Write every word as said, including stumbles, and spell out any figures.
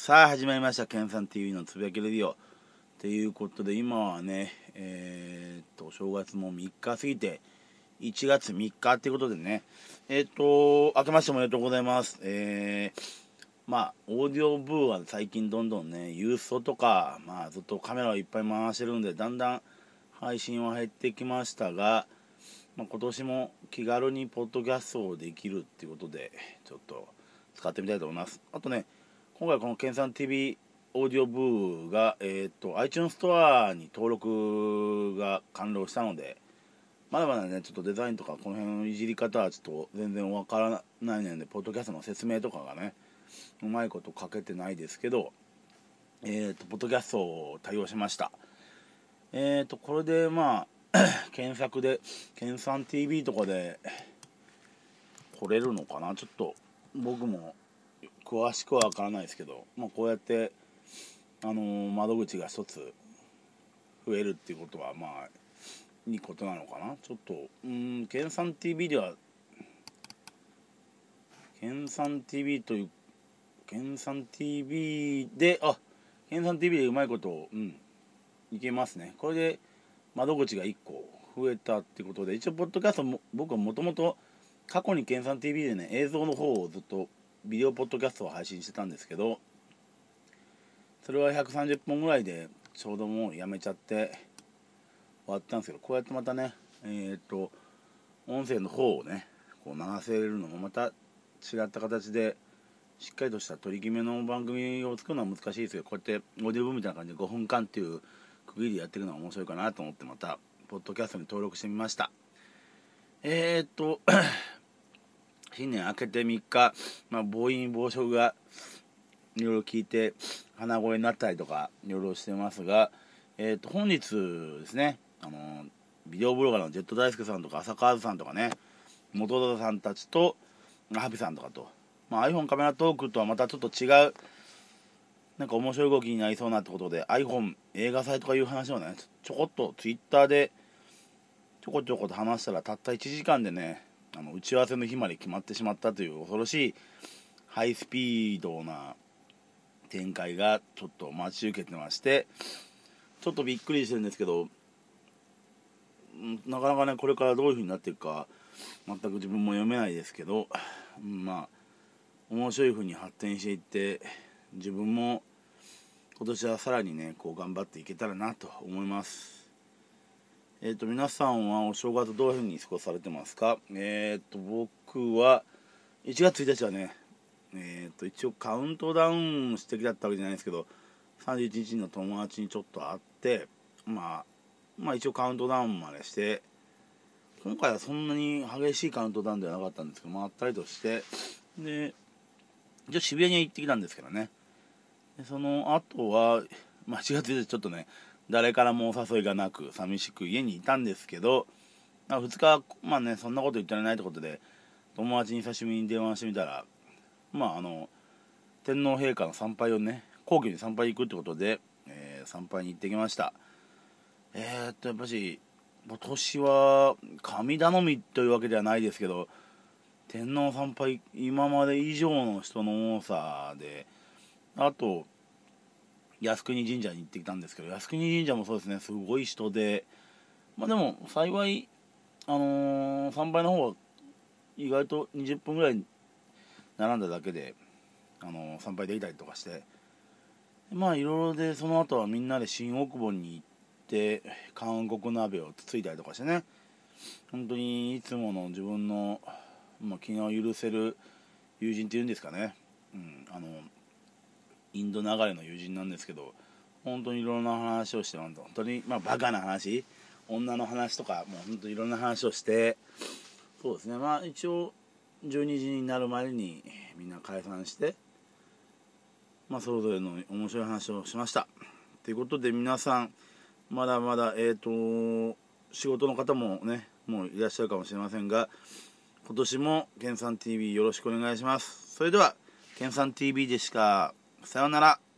さあ始まりましたケンさん ティーブイ のつぶやきレディオということで、今はねえー、っと正月もみっか過ぎていちがつみっかっていうことでね、えー、っと明けましておめでとうございます。えー、まあオーディオブーは最近どんどんねユーストとか、まあずっとカメラをいっぱい回してるんでだんだん配信は減ってきましたが、まあ、今年も気軽にポッドキャストをできるっていうことでちょっと使ってみたいと思います。あとね、今回このケンさん ティーブイ オーディオブーが、えー、と iTunes ストアに登録が完了したので、まだまだねちょっとデザインとかこの辺のいじり方はちょっと全然わからないので、ポッドキャストの説明とかがねうまいこと書けてないですけど、えー、とポッドキャストを対応しました。えー、とこれでまあ検索でケンさん ティーブイ とかで来れるのかな、ちょっと僕も詳しくはわからないですけど、まあ、こうやってあのー、窓口が一つ増えるっていうことはまあいいことなのかな。ちょっとうーんケンさん ティーブイ ではケンさん ティーブイ というケンさん ティーブイ であケンさん ティーブイ でうまいことうんいけますね。これで窓口がいっこ増えたってことで、一応ポッドキャストも僕はもともと過去にケンさん ティーブイ でね映像の方をずっとビデオポッドキャストを配信してたんですけど、それはひゃくさんじゅっぽんぐらいでちょうどもうやめちゃって終わったんですけど、こうやってまたねえっと音声の方をねこう流せるのもまた違った形でしっかりとした取り決めの番組を作るのは難しいですけど、こうやってオーディオブーみたいな感じでごふんかんっていう区切りでやっていくのは面白いかなと思ってまたポッドキャストに登録してみました。えー、っと新年明けてみっか、まあ、暴飲暴食がいろいろ聞いて鼻声になったりとかいろいろしてますが、えー、と本日ですね、あのビデオブロガーのジェット大輔さんとか浅川さんとかね元田さんたちとハピさんとかと、まあ、iPhone カメラトークとはまたちょっと違うなんか面白い動きになりそうなってことで iPhone 映画祭とかいう話をねちょこっと Twitter でちょこちょこと話したらたったいちじかんでねあの打ち合わせの日まで決まってしまったという恐ろしいハイスピードな展開がちょっと待ち受けてまして、ちょっとびっくりしてるんですけど、なかなかねこれからどういう風になっていくか全く自分も読めないですけど、まあ面白い風に発展していって自分も今年はさらにねこう頑張っていけたらなと思います。えっと皆さんはお正月どういう風に過ごされてますか？えっと僕はいちがつついたちはねえー、と一応カウントダウンしてきたってわけじゃないですけど、さんじゅういちにちの友達にちょっと会って、まあ、まあ一応カウントダウンまでして、今回はそんなに激しいカウントダウンではなかったんですけど、まったりとして、で一応渋谷に行ってきたんですけどね。でその後は、まあ、しがつついたちちょっとね誰からもお誘いがなく寂しく家にいたんですけど、まあ、ふつかまあねそんなこと言ってられないってことで友達に久しぶりに電話してみたら、まああの天皇陛下の参拝をね皇居に参拝行くってことで、えー、参拝に行ってきました。えー、っとやっぱし今年は神頼みというわけではないですけど、天皇参拝今まで以上の人の多さで、あと靖国神社に行ってきたんですけど、靖国神社もそうですねすごい人で、まあでも幸いあのー、参拝の方は意外とにじゅっぷんぐらい並んだだけで、あのー、参拝できたりとかして、まあいろいろでその後はみんなで新大久保に行って韓国鍋をつついたりとかしてね、本当にいつもの自分の、まあ、気の許せる友人っていうんですかね、うん、あのインド流れの友人なんですけど、本当にいろんな話をして、本当にまあバカな話、女の話とかもう本当にいろんな話をして、そうですね、まあ一応じゅうにじになる前にみんな解散して、まあそれぞれの面白い話をしましたということで、皆さんまだまだえっと仕事の方もねもういらっしゃるかもしれませんが、今年もケンさん ティーブイ よろしくお願いします。それではケンさん ティーブイ でした。さようなら。